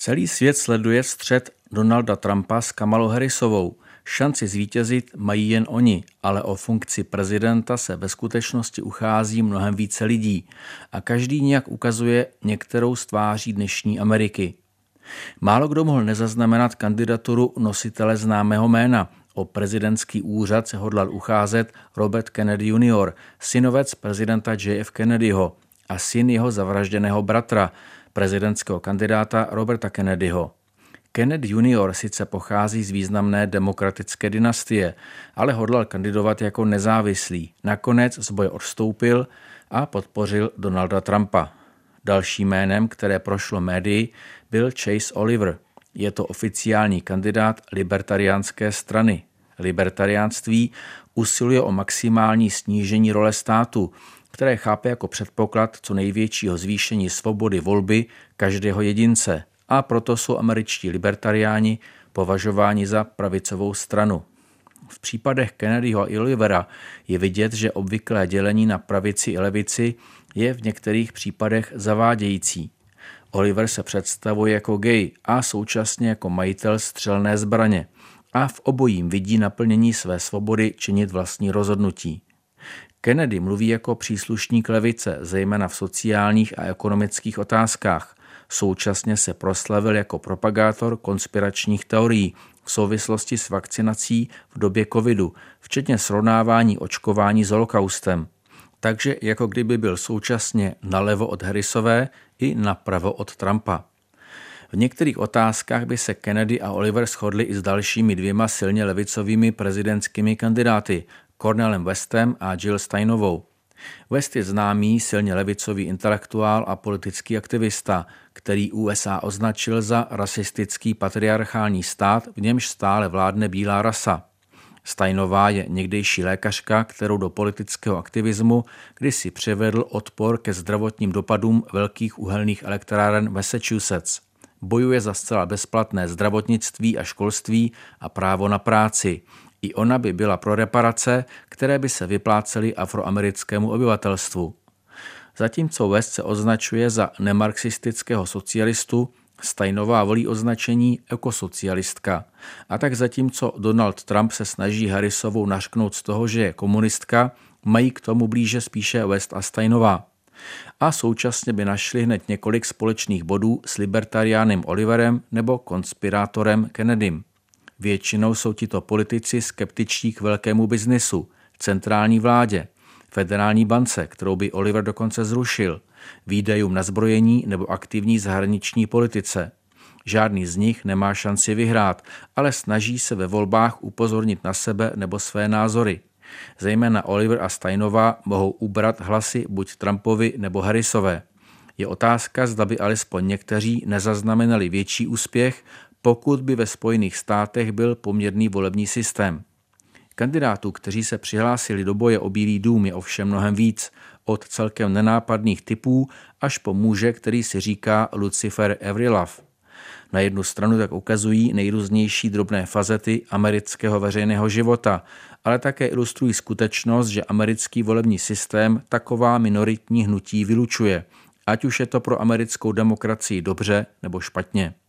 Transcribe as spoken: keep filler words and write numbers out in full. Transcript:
Celý svět sleduje střet Donalda Trumpa s Kamalou Harrisovou. Šanci zvítězit mají jen oni, ale o funkci prezidenta se ve skutečnosti uchází mnohem více lidí a každý nějak ukazuje některou z tváří dnešní Ameriky. Málo kdo mohl nezaznamenat kandidaturu nositele známého jména. O prezidentský úřad se hodlal ucházet Robert Kennedy junior, synovec prezidenta J F Kennedyho a syn jeho zavražděného bratra, prezidentského kandidáta Roberta Kennedyho. Kennedy junior sice pochází z významné demokratické dynastie, ale hodlal kandidovat jako nezávislý. Nakonec z boje odstoupil a podpořil Donalda Trumpa. Dalším jménem, které prošlo médii, byl Chase Oliver. Je to oficiální kandidát libertariánské strany. Libertariánství usiluje o maximální snížení role státu, které chápe jako předpoklad co největšího zvýšení svobody volby každého jedince, a proto jsou američtí libertariáni považováni za pravicovou stranu. V případech Kennedyho a Olivera je vidět, že obvyklé dělení na pravici i levici je v některých případech zavádějící. Oliver se představuje jako gay a současně jako majitel střelné zbraně a v obojím vidí naplnění své svobody činit vlastní rozhodnutí. Kennedy mluví jako příslušník levice, zejména v sociálních a ekonomických otázkách. Současně se proslavil jako propagátor konspiračních teorií v souvislosti s vakcinací v době covidu, včetně srovnávání očkování s holokaustem. Takže jako kdyby byl současně nalevo od Harrisové i napravo od Trumpa. V některých otázkách by se Kennedy a Oliver shodli i s dalšími dvěma silně levicovými prezidentskými kandidáty, Cornelem Westem a Jill Steinovou. West je známý silně levicový intelektuál a politický aktivista, který U S A označil za rasistický patriarchální stát, v němž stále vládne bílá rasa. Steinová je někdejší lékařka, kterou do politického aktivismu kdysi převedl odpor ke zdravotním dopadům velkých uhelných elektráren Massachusetts. Bojuje za zcela bezplatné zdravotnictví a školství a právo na práci. I ona by byla pro reparace, které by se vyplácely afroamerickému obyvatelstvu. Zatímco West se označuje za nemarxistického socialistu, Steinová volí označení ekosocialistka. A tak zatímco Donald Trump se snaží Harrisovou nařknout z toho, že je komunistka, mají k tomu blíže spíše West a Steinová. A současně by našli hned několik společných bodů s libertariánem Oliverem nebo konspirátorem Kennedym. Většinou jsou tito politici skeptičtí k velkému biznisu, centrální vládě, federální bance, kterou by Oliver dokonce zrušil, výdajům na zbrojení nebo aktivní zahraniční politice. Žádný z nich nemá šanci vyhrát, ale snaží se ve volbách upozornit na sebe nebo své názory. Zejména Oliver a Steinová mohou ubrat hlasy buď Trumpovi nebo Harrisové. Je otázka, zda by alespoň někteří nezaznamenali větší úspěch, pokud by ve Spojených státech byl poměrný volební systém. Kandidátů, kteří se přihlásili do boje o Bílý dům, je ovšem mnohem víc, od celkem nenápadných typů až po muže, který si říká Lucifer Everylove. Na jednu stranu tak ukazují nejrůznější drobné fazety amerického veřejného života, ale také ilustrují skutečnost, že americký volební systém taková minoritní hnutí vylučuje, ať už je to pro americkou demokracii dobře nebo špatně.